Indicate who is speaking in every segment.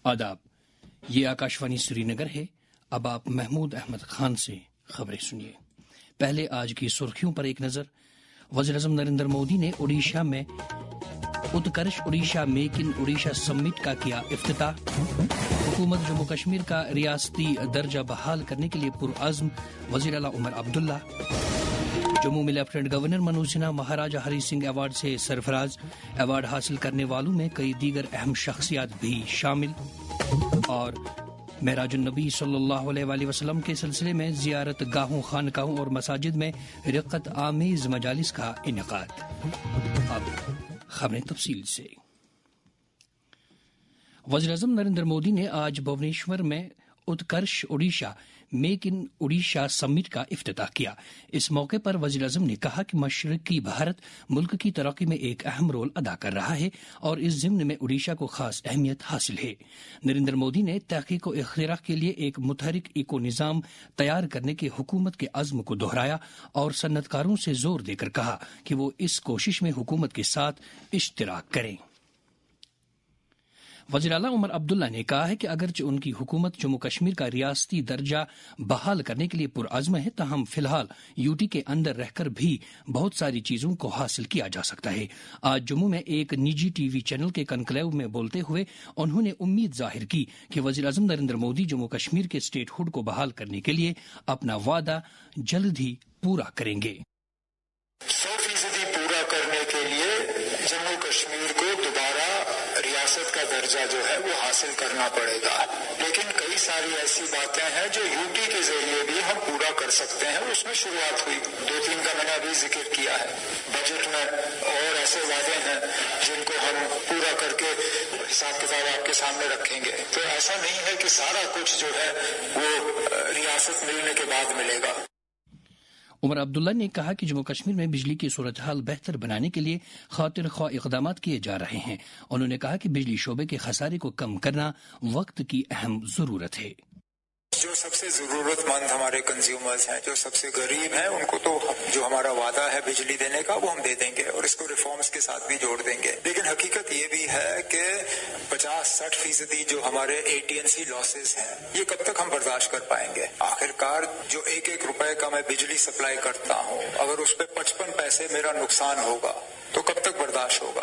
Speaker 1: आदाब, ये आकाशवाणी श्रीनगर है। अब आप महमूद अहमद खान से खबरें सुनिए। पहले आज की सुर्खियों पर एक नजर। वज़ीर-ए-आज़म नरेंद्र मोदी ने ओडिशा में Utkarsh Odisha make in Odisha summit का किया इफ्तिताह। हुकूमत जम्मू कश्मीर का रियासती दर्जा बहाल करने के लिए पुरअज़्म, वज़ीर आला उमर अब्दुल्ला। जम्मू में lieutenant governor Manoj Sinha Maharaja Hari Singh award से सरफराज। अवार्ड हासिल करने वालों में कई दीगर अहम शख्सियात भी शामिल। और मेराजुन नबी सल्लल्लाहु अलैहि वसल्लम के सिलसिले में जियारत गाहों, खानकाहों और मसाजिद में रिक़्क़त आमेज़ मजालिस का इनेकाद। अब खबरें तफसील से। वज़ीर-ए-आज़म नरेंद्र मोदी ने आज भुवनेश्वर में Utkarsh Odisha make in Odisha summit का इफ्तिताह किया। इस मौके पर वज़ीर-ए-आज़म ने कहा कि मशरकी भारत मुल्क की तरक्की में एक अहम रोल अदा कर रहा है और इस ज़िम्न में ओडिशा को खास अहमियत हासिल है। नरेंद्र मोदी ने तहक़ीक़ व इख्तिराअ के लिए एक मुतहरिक इको निज़ाम तैयार करने के हुकूमत के अज़्म को दोहराया और सन्नतकारों से जोर देकर कहा कि वो इस कोशिश में हुकूमत के साथ इश्तिराक करें। वज़ीर आला उमर अब्दुल्ला ने कहा है कि अगरचे उनकी हुकूमत जम्मू कश्मीर का रियासती दर्जा बहाल करने के लिए पुरअज़्म है, ताहम फिलहाल यूटी के अंदर रहकर भी बहुत सारी चीज़ों को हासिल किया जा सकता है। आज जम्मू में एक निजी टीवी चैनल के कनक्लेव में बोलते हुए उन्होंने उम्मीद जाहिर की कि वज़ीर-ए-आज़म नरेंद्र मोदी जम्मू कश्मीर के स्टेटहुड को बहाल करने के लिए अपना वादा जल्द ही पूरा करेंगे।
Speaker 2: 100% पूरा करने के लिए जम्मू कश्मीर को दोबारा रियासत का दर्जा जो है वो हासिल करना पड़ेगा, लेकिन कई सारी ऐसी बातें हैं जो यूटी के जरिए भी हम पूरा कर सकते हैं। उसमें शुरुआत हुई, 2-3 का मैंने अभी जिक्र किया है। बजट में और ऐसे वादे हैं जिनको हम पूरा करके हिसाब किताब आपके सामने रखेंगे। तो ऐसा नहीं है कि सारा कुछ जो है वो रियासत मिलने के बाद मिलेगा।
Speaker 1: उमर अब्दुल्ला ने कहा कि जम्मू कश्मीर में बिजली की सूरत हाल बेहतर बनाने के लिए खातिर ख्वाह इक़दामात किए जा रहे हैं। उन्होंने कहा कि बिजली शोबे के खसारे को कम करना वक्त की अहम जरूरत है।
Speaker 2: जो सबसे जरूरतमंद हमारे कंज्यूमर्स हैं, जो सबसे गरीब हैं, उनको तो जो हमारा वादा है बिजली देने का वो हम दे देंगे और इसको रिफॉर्म्स के साथ भी जोड़ देंगे। लेकिन हकीकत ये भी है कि 50-60% जो हमारे AT&C लॉसेस हैं, ये कब तक हम बर्दाश्त कर पाएंगे? आखिरकार जो 1-1 रुपए का मैं बिजली सप्लाई करता हूँ, अगर उस पर 55 पैसे मेरा नुकसान होगा तो कब तक बर्दाश्त होगा?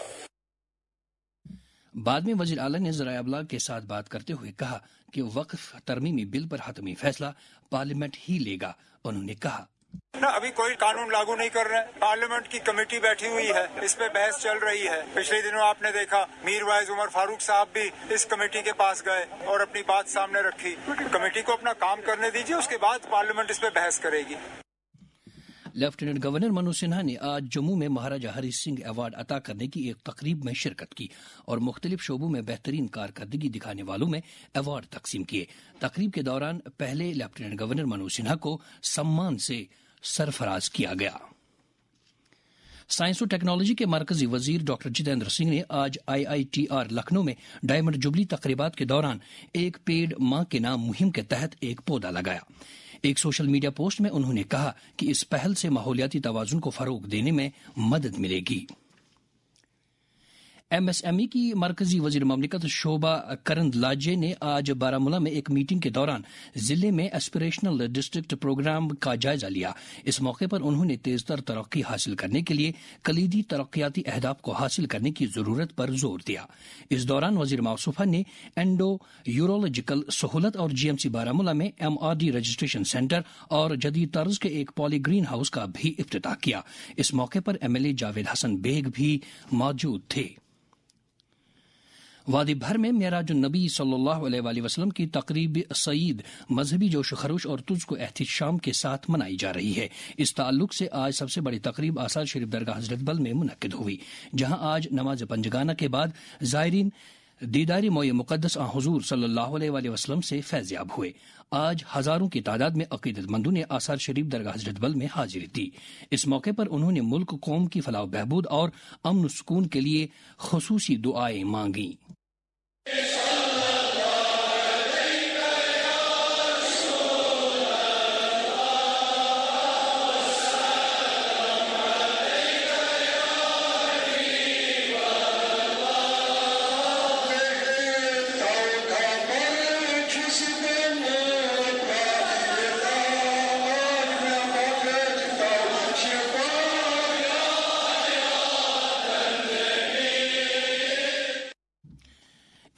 Speaker 1: बाद में वज़ीर आला ने ज़राए अबलाग के साथ बात करते हुए कहा कि वक्फ तरमीमी बिल पर हतमी फैसला पार्लियामेंट ही लेगा। उन्होंने कहा
Speaker 2: ना, अभी कोई कानून लागू नहीं कर रहे हैं। पार्लियामेंट की कमेटी बैठी हुई है, इस पे बहस चल रही है। पिछले दिनों आपने देखा मीरवाइज उमर फारूक साहब भी इस कमेटी के पास गए और अपनी बात सामने रखी। कमेटी को अपना काम करने दीजिए, उसके बाद पार्लियामेंट इस पे बहस करेगी।
Speaker 1: लेफ्टिनेंट गवर्नर मनोज सिन्हा ने आज जम्मू में महाराजा हरी सिंह अवार्ड अता करने की एक तकरीब में शिरकत की और मुख्तलिफ शोबों में बेहतरीन कारकर्दगी दिखाने वालों में अवार्ड तकसीम किए। तकरीब के दौरान पहले लेफ्टिनेंट गवर्नर मनोज सिन्हा को सम्मान से सरफराज किया गया। साइंस और टेक्नोलॉजी के मरकजी वजीर डॉक्टर जितेंद्र सिंह ने आज IITR लखनऊ में डायमंड जुबली तकरीबात के दौरान एक पेड़ मां के नाम मुहिम के तहत एक पौधा लगाया। एक सोशल मीडिया पोस्ट में उन्होंने कहा कि इस पहल से माहौलियाती तवाज़ुन को फरोग देने में मदद मिलेगी। MSME की मरकजी वजीर ममलिकत शोभा करंदलाजे ने आज बारामूला में एक मीटिंग के दौरान जिले में एस्पिरेशनल डिस्ट्रिक्ट प्रोग्राम का जायजा लिया। इस मौके पर उन्होंने तेजतर तरक्की हासिल करने के लिए कलीदी तरक्याती अहदाफ को हासिल करने की जरूरत पर जोर दिया। इस दौरान वजीर मौसूफा ने एंडो यूरोलॉजिकल सहूलत और GMC बारामूला में MRD रजिस्ट्रेशन सेंटर और जदीद तर्ज के एक पॉली ग्रीन हाउस का भी इफ्तिताह किया। इस मौके पर MLA जावेद हसन बेग भी मौजूद थे। वादी भर में मेराजुन नबी सल्लल्लाहु अलैहि वसल्लम की तकरीब सईद मजहबी जोश खरोश और तुझ को एहतिशाम के साथ मनाई जा रही है। इस ताल्लुक से आज सबसे बड़ी तकरीब आसार शरीफ दरगाह हजरत बल में मुनक्किद हुई, जहां आज नमाज पंजगाना के बाद जायरीन दीदारी मोए मुकद्दस हुजूर सल्लल्लाहु अलैहि वसल्लम से फैज़याब हुए। आज हजारों की तादाद में अकीदतमंदों ने आसार शरीफ दरगाह हजरत बल में हाजिरी दी। इस मौके पर उन्होंने मुल्क कौम की फलाह बहबूद और अमन सुकून के लिए खुसूसी दुआएं मांगी।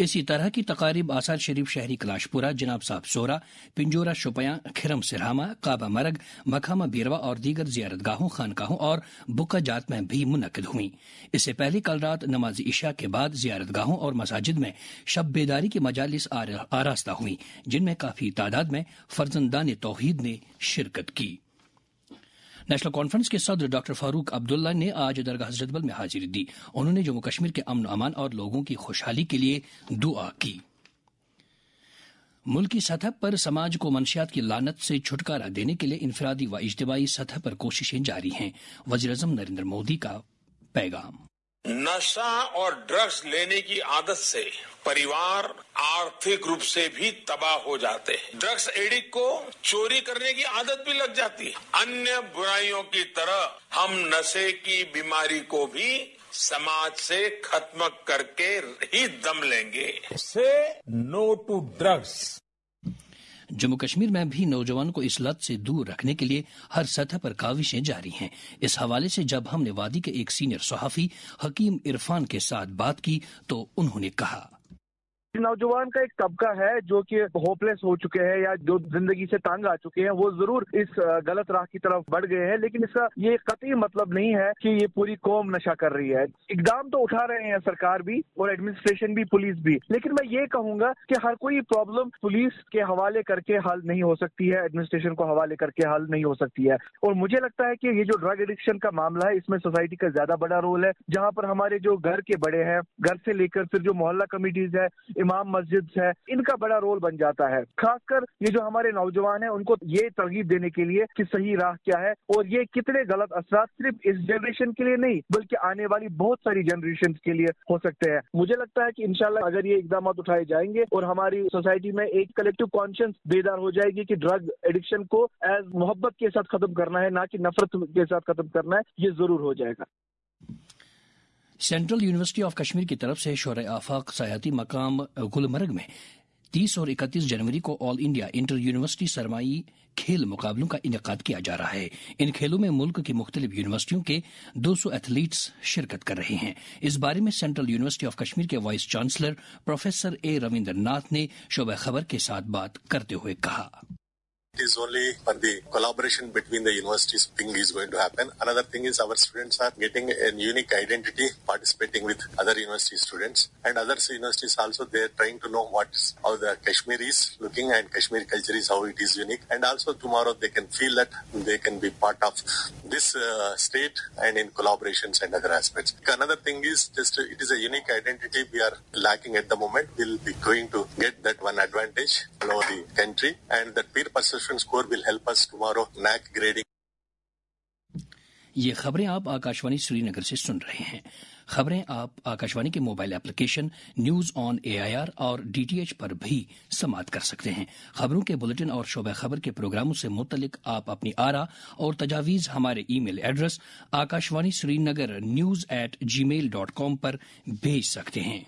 Speaker 1: اسی طرح کی تقاریب آثار شریف شہری کلاشپورہ، جناب صاحب سورا، پنجورہ شوپیاں، کھرم سرہامہ، کعبہ مرگ، مکھامہ بیروا اور دیگر زیارت گاہوں، خانقاہوں اور بکا جات میں بھی منعقد ہوئیں۔ اس سے پہلے کل رات نماز عشاء کے بعد زیارت گاہوں اور مساجد میں شب بیداری کی مجالس آراستہ ہوئیں، جن میں کافی تعداد میں فرزندان توحید نے شرکت کی۔ نیشنل کانفرنس کے صدر ڈاکٹر فاروق عبداللہ نے آج درگاہ حضرت بل میں حاضری دی۔ انہوں نے جموں کشمیر کے امن و امان اور لوگوں کی خوشحالی کے لیے دعا کی۔ ملکی سطح پر سماج کو منشیات کی لعنت سے چھٹکارا دینے کے لیے انفرادی و اجتماعی سطح پر کوششیں جاری ہیں۔ وزیر اعظم نریندر مودی کا پیغام۔
Speaker 3: نشہ اور ڈرگس لینے کی عادت سے پریوار آرتھک روپ سے بھی تباہ ہو جاتے ہیں۔ ڈرگس ایڈکٹ کو چوری کرنے کی عادت بھی لگ جاتی ہے۔ انیہ برائیوں کی طرح ہم نشے کی بیماری کو بھی سماج سے ختم کر کے ہی دم لیں گے۔ Say no to drugs.
Speaker 1: Jammu Kashmir میں بھی نوجوانوں کو اس لت سے دور رکھنے کے لیے ہر سطح پر کاوشیں جاری ہیں۔ اس حوالے سے جب ہم نے وادی کے ایک سینئر صحافی حکیم عرفان کے ساتھ بات کی تو انہوں نے کہا،
Speaker 4: نوجوان کا ایک طبقہ ہے جو کہ ہوپ لیس ہو چکے ہیں یا جو زندگی سے تنگ آ چکے ہیں، وہ ضرور اس غلط راہ کی طرف بڑھ گئے ہیں، لیکن اس کا یہ قطعی مطلب نہیں ہے کہ یہ پوری قوم نشہ کر رہی ہے۔ اقدام تو اٹھا رہے ہیں سرکار بھی اور ایڈمنسٹریشن بھی، پولیس بھی، لیکن میں یہ کہوں گا کہ ہر کوئی پرابلم پولیس کے حوالے کر کے حل نہیں ہو سکتی ہے، ایڈمنسٹریشن کو حوالے کر کے حل نہیں ہو سکتی ہے۔ اور مجھے لگتا ہے کہ یہ جو ڈرگ ایڈکشن کا معاملہ ہے، اس میں سوسائٹی کا زیادہ بڑا رول ہے، جہاں پر ہمارے جو گھر کے بڑے ہیں، گھر سے لے کر پھر جو محلہ کمیٹیز ہے، امام مسجد ہے، ان کا بڑا رول بن جاتا ہے۔ خاص کر یہ جو ہمارے نوجوان ہیں، ان کو یہ ترغیب دینے کے لیے کہ صحیح راہ کیا ہے اور یہ کتنے غلط اثرات صرف اس جنریشن کے لیے نہیں بلکہ آنے والی بہت ساری جنریشن کے لیے ہو سکتے ہیں۔ مجھے لگتا ہے کہ انشاءاللہ اگر یہ اقدامات اٹھائے جائیں گے اور ہماری سوسائٹی میں ایک کلیکٹیو کانشنس بیدار ہو جائے گی کہ ڈرگ ایڈکشن کو ایز محبت کے ساتھ ختم کرنا ہے، نہ کہ نفرت کے ساتھ ختم کرنا ہے، یہ ضرور ہو جائے گا۔
Speaker 1: سینٹرل یونیورسٹی آف کشمیر کی طرف سے شورائے آفاق سیاحتی مقام گلمرگ میں 30 اور 31 جنوری کو آل انڈیا انٹر یونیورسٹی سرمائی کھیل مقابلوں کا انعقاد کیا جا رہا ہے۔ ان کھیلوں میں ملک کی مختلف یونیورسٹیوں کے 200 ایتھلیٹس شرکت کر رہے ہیں۔ اس بارے میں سینٹرل یونیورسٹی آف کشمیر کے vice chancellor professor A Ravinder Nath نے شعبہ خبر کے ساتھ بات کرتے ہوئے کہا،
Speaker 5: It is only for the collaboration between the universities thing is going to happen. Another thing is our students are getting a unique identity participating with other university students, and other universities also they are trying to know how the Kashmir is looking and Kashmir culture is how it is unique, and also tomorrow they can feel that they can be part of this state and in collaborations and other aspects. Another thing is just it is a unique identity we are lacking at the moment. We'll be going to get that one advantage all over the country, and that peer perception score will help us tomorrow NAC grading.
Speaker 1: یہ خبریں آپ آکاشوانی سری نگر سے سن رہے ہیں۔ خبریں آپ آکاشوانی کے mobile application news on AIR اور DTH پر بھی سماعت کر سکتے ہیں۔ خبروں کے بلٹن اور شعبہ خبر کے پروگراموں سے متعلق آپ اپنی آراء اور تجاویز ہمارے email address Akashvani Srinagar news@gmail.com پر بھیج سکتے ہیں۔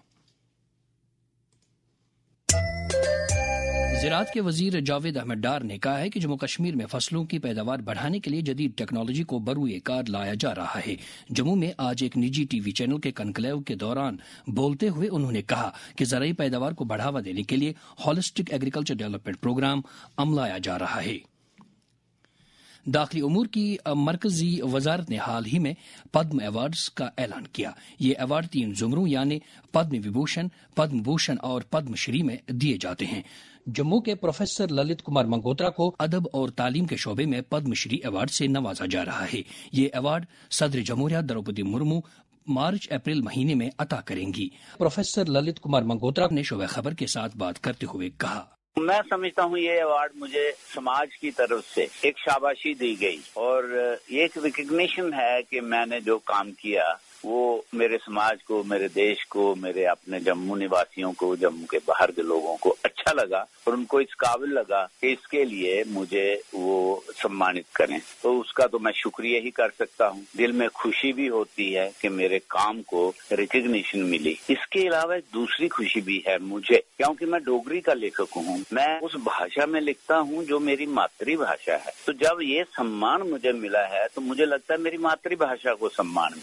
Speaker 1: زراعت کے وزیر جاوید احمد ڈار نے کہا ہے کہ جموں کشمیر میں فصلوں کی پیداوار بڑھانے کے لیے جدید ٹیکنالوجی کو بروئے کار لایا جا رہا ہے۔ جموں میں آج ایک نجی ٹی وی چینل کے کنکلیو کے دوران بولتے ہوئے انہوں نے کہا کہ زرعی پیداوار کو بڑھاوا دینے کے لیے ہالسٹک ایگریکلچر ڈیولپمنٹ پروگرام عملایا جا رہا ہے۔ داخلی امور کی مرکزی وزارت نے حال ہی میں پدم ایوارڈز کا اعلان کیا۔ یہ ایوارڈ 3 زمروں یعنی پدم وبھوشن، پدم بھوشن اور پدم شری میں دیے جاتے ہیں۔ جموں کے پروفیسر للت کمار منگوترا کو ادب اور تعلیم کے شعبے میں پدم شری ایوارڈ سے نوازا جا رہا ہے۔ یہ ایوارڈ صدر جمہوریہ دروپدی مرمو مارچ اپریل مہینے میں عطا کریں گی۔ پروفیسر للت کمار منگوترا نے شعبہ خبر کے ساتھ بات کرتے ہوئے کہا،
Speaker 6: میں سمجھتا ہوں یہ ایوارڈ مجھے سماج کی طرف سے ایک شاباشی دی گئی اور یہ ایک ریکگنیشن ہے کہ میں نے جو کام کیا وہ میرے سماج کو، میرے دیش کو، میرے اپنے جموں نواسیوں کو، جموں کے باہر کے لوگوں کو اچھا لگا اور ان کو اس قابل لگا کہ اس کے لیے مجھے وہ سمانت کریں، تو اس کا تو میں شکریہ ہی کر سکتا ہوں۔ دل میں خوشی بھی ہوتی ہے کہ میرے کام کو ریکگنیشن ملی۔ اس کے علاوہ دوسری خوشی بھی ہے مجھے، کیونکہ میں ڈوگری کا لیکھک ہوں، میں اس بھاشا میں لکھتا ہوں جو میری ماتری بھاشا ہے، تو جب یہ سمان مجھے ملا ہے تو مجھے لگتا ہے میری ماتری بھاشا کو سمان ملا ہے۔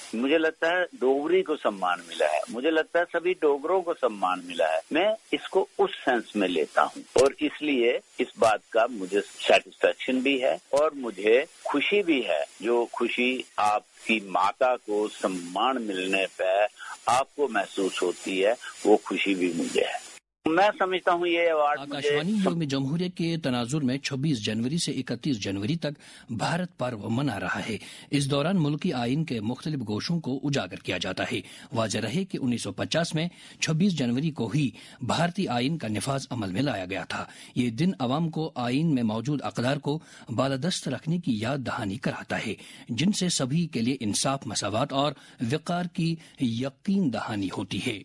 Speaker 6: مجھے لگتا ہے ڈوگری کو سمان ملا ہے, مجھے لگتا ہے سبھی ڈوگروں کو سمان ملا ہے. میں اس کو اس سینس میں لیتا ہوں اور اس لیے اس بات کا مجھے سیٹسفیکشن بھی ہے اور مجھے خوشی بھی ہے. جو خوشی آپ کی ماتا کو سمان ملنے پہ آپ کو محسوس ہوتی ہے وہ خوشی بھی مجھے ہے. میں سمجھتا ہوں یہ ایوارڈ
Speaker 1: آکاشوانی یوم جمہوریہ کے تناظر میں 26 جنوری سے 31 جنوری تک بھارت پرو منا رہا ہے. اس دوران ملکی آئین کے مختلف گوشوں کو اجاگر کیا جاتا ہے. واضح رہے کہ 1950 میں 26 جنوری کو ہی بھارتی آئین کا نفاذ عمل میں لایا گیا تھا. یہ دن عوام کو آئین میں موجود اقدار کو بالادست رکھنے کی یاد دہانی کراتا ہے, جن سے سبھی کے لیے انصاف, مساوات اور وقار کی یقین دہانی ہوتی ہے.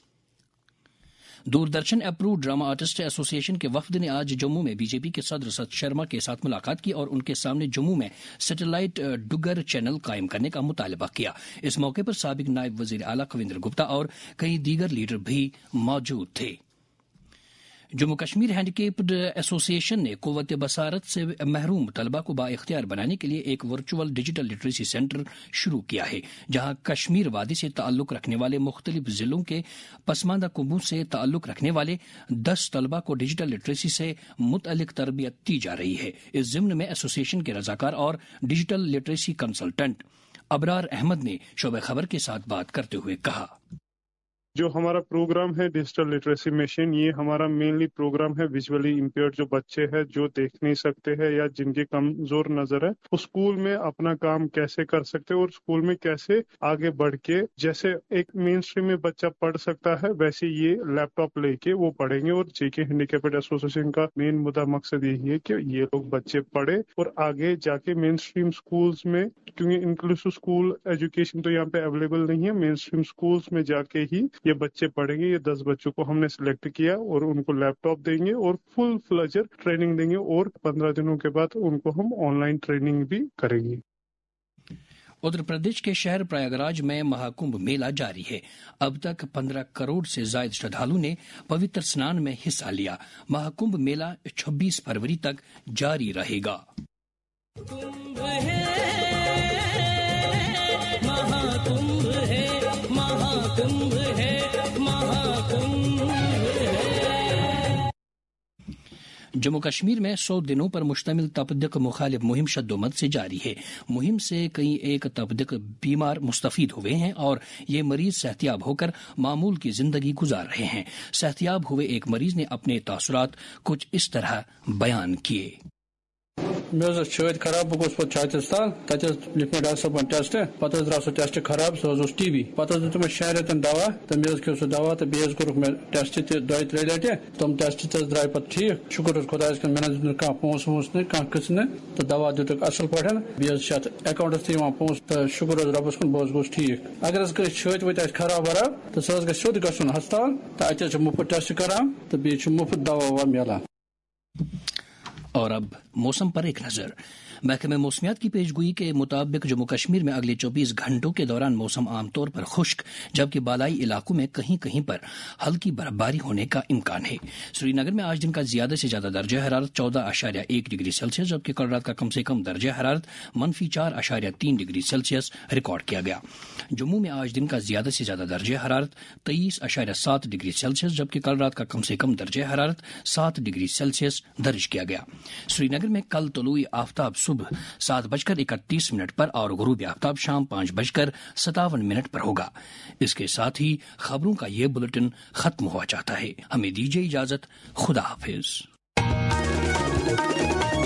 Speaker 1: دوردرشن اپروڈ ڈرامہ آرٹسٹ ایسوسی ایشن کے وفد نے آج جموں میں بی جے پی کے صدر ست شرما کے ساتھ ملاقات کی اور ان کے سامنے جموں میں سیٹلائٹ ڈگر چینل قائم کرنے کا مطالبہ کیا. اس موقع پر سابق نائب وزیر اعلیٰ کویندر گپتا اور کئی دیگر لیڈر بھی موجود تھے. جموں کشمیر ہینڈیکیپڈ ایسوسی ایشن نے قوت بصارت سے محروم طلبہ کو بااختیار بنانے کے لیے ایک ورچوئل ڈیجیٹل لٹریسی سینٹر شروع کیا ہے, جہاں کشمیر وادی سے تعلق رکھنے والے مختلف ضلعوں کے پسماندہ قوموں سے تعلق رکھنے والے 10 طلبہ کو ڈیجیٹل لٹریسی سے متعلق تربیت دی جا رہی ہے. اس ضمن میں ایسوسی ایشن کے رضاکار اور digital literacy consultant Abrar Ahmad نے شعبہ خبر کے ساتھ بات کرتے ہوئے کہا,
Speaker 7: جو ہمارا پروگرام ہے ڈیجیٹل لٹریسی مشن, یہ ہمارا مینلی پروگرام ہے ویژولی امپیئرڈ جو بچے ہیں جو دیکھ نہیں سکتے ہیں یا جن کی کمزور نظر ہے, وہ اسکول میں اپنا کام کیسے کر سکتے اور اسکول میں کیسے آگے بڑھ کے جیسے ایک مین اسٹریم میں بچہ پڑھ سکتا ہے ویسے یہ لیپ ٹاپ لے کے وہ پڑھیں گے. اور جے کے ہینڈیکیپڈ ایسوسی کا مین مدعا مقصد یہی ہے کہ یہ لوگ بچے پڑھے اور آگے جا کے مین اسٹریم اسکولس میں, کیونکہ انکلوسیو اسکول ایجوکیشن تو یہاں پہ اویلیبل نہیں ہے, مین اسٹریم اسکولس میں جا کے ہی یہ بچے پڑھیں گے. یہ 10 بچوں کو ہم نے سلیکٹ کیا اور ان کو لیپ ٹاپ دیں گے اور فل فلیجر ٹریننگ دیں گے اور 15 دنوں کے بعد ان کو ہم آن لائن ٹریننگ بھی کریں گے.
Speaker 1: اتر پردیش کے شہر پریاگراج میں مہاکمبھ میلہ جاری ہے. اب تک 15 کروڑ سے زائد شردھالو نے پوتر سنان میں حصہ لیا. مہاکمبھ میلہ 26 فروری تک جاری رہے گا. جموں کشمیر میں 100 دنوں پر مشتمل تپدق مخالف مہم شدومت سے جاری ہے. مہم سے کئی ایک تپدق بیمار مستفید ہوئے ہیں اور یہ مریض صحتیاب ہو کر معمول کی زندگی گزار رہے ہیں. صحتیاب ہوئے ایک مریض نے اپنے تاثرات کچھ اس طرح بیان کیے.
Speaker 8: مے چھت خراب بہ گوس پہ چھاتس تل تک لکھ مے ڈاکٹر صاحب ٹیسٹ پتہ درا سہ ٹیسٹ خراب سہ ٹی بی پتہ دیت مے 6 رٮ۪تن دوا تو مے کھیو سہ دوا تو بیس کورک مے ٹیسٹ تہ 2-3 لٹہ تم ٹیسٹ تہ درائے پتہ ٹھیک. شکر خدایس کن مے دت کانٛہہ پونٛسہٕ وونٛسہٕ نہٕ کانٛہہ قٕصہٕ نہٕ تو دوا دتک اصل پٲٹھۍ بیس چھِ اتھ اکاؤنٹس تہ یوان پونٛسہٕ تو شکر رۄبس کن بہٕ گوس ٹھیک. اگر کٲنٛسہِ چھٲتۍ وٲتۍ آسہِ خراب وراب تو سہ گژھِ سیوٚد گژھُن ہسپتال تو اتہِ چھِ مفت ٹیسٹ کران تو بیٚیہِ چھُ مفت دوا ووا میلان.
Speaker 1: اور اب موسم پر ایک نظر. محکمہ موسمیات کی پیشگوئی کے مطابق جموں کشمیر میں اگلے 24 گھنٹوں کے دوران موسم عام طور پر خشک جبکہ بالائی علاقوں میں کہیں کہیں پر ہلکی برفباری ہونے کا امکان ہے. سری نگر میں آج دن کا زیادہ سے زیادہ درجہ حرارت 14.1 ڈگری سیلسیس جبکہ کل رات کا کم سے کم درجہ حرارت -4.3 ڈگری سیلسیس ریکارڈ کیا گیا. جموں میں آج دن کا زیادہ سے زیادہ درجہ حرارت 23.7 ڈگری سیلسیس جبکہ کل رات کا کم سے کم درجہ حرارت 7 ڈگری سیلسیس درج کیا گیا. سری نگر میں کل طلوع آفتاب صبح 7:31 پر اور غروب آفتاب شام 5:57 پر ہوگا. اس کے ساتھ ہی خبروں کا یہ بلٹن ختم ہوا چاہتا ہے. ہمیں دیجیے اجازت. خدا حافظ.